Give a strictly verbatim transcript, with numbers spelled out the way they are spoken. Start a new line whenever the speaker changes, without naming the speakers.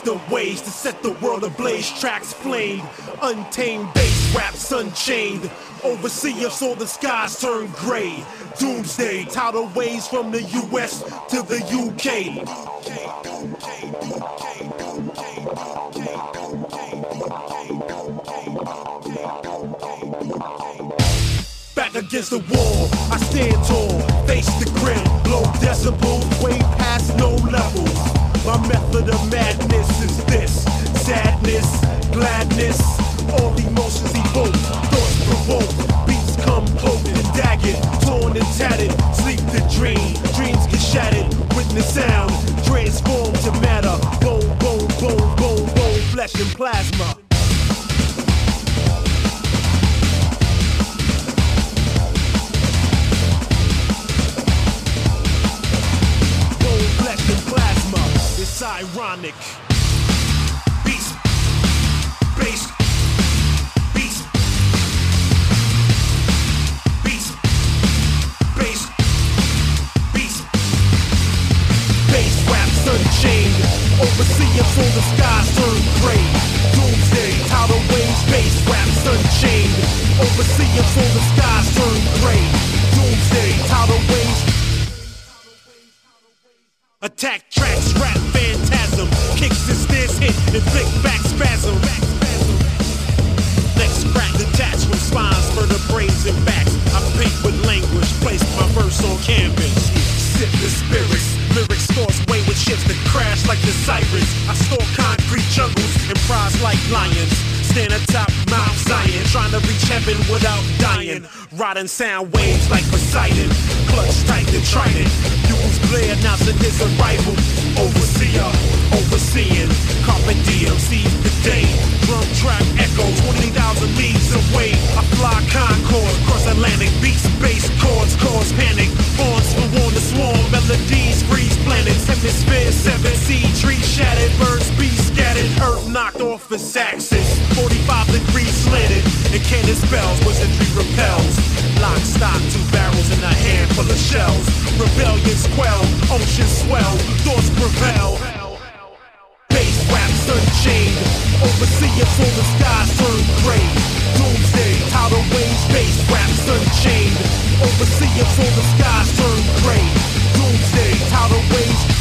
the ways to set the world ablaze. Tracks flamed, untamed bass raps unchained. Overseer saw the skies turn gray. Doomsday, tidal waves from the U S to the U K. Back against the wall, I stand tall, face the grim, low decibels, way past no levels. My method of madness is this: sadness, gladness, all emotions evoke, thoughts provoke, beats come cloaked and dagged, torn and tattered, sleep to dream, dreams get shattered, witness sound, transform to matter, bone, bone, bone, bone, bone, flesh and plasma. It's ironic. Beast, bass, beast, beast, bass, beast, bass raps unchained. Overseer saw the skies turn gray. Doomsday, tidal waves, bass raps unchained. Overseer saw the skies turn gray. Doomsday, tidal waves. Attack tracks, rap phantasm, kicks and snares hit, inflict back spasm. Next crack detached from spines, vertebrae and backs. I paint with language, place my verse on canvas. Sip the spirits, lyrics force wayward ships that crash like the sirens. I store concrete jungles and prize like lions. Stand atop Mount Zion, trying to reach heaven without dying. Riding sound waves like Poseidon, clutch tight and trident. Use glare announcing his arrival. Overseer, overseeing, carpe diem, seize the day. Drum track echoes twenty thousand leagues away. I fly Concorde, cross Atlantic, beats, bass chords, cause panic. Horns for on the swarm, melodies freeze planets. Hemisphere seven, sea trees shattered, birds be scattered. Earth knocked off its axis, forty-five degrees slanted, and cannon spells, wizardry repels. Lock, stock, two barrels and a handful of shells. Rebellions quell, oceans swell, thoughts prevail. Bass raps unchained, overseer saw the skies turn gray. Doomsday, tidal waves, bass raps unchained. Overseer saw the skies turn gray. Doomsday, tidal waves.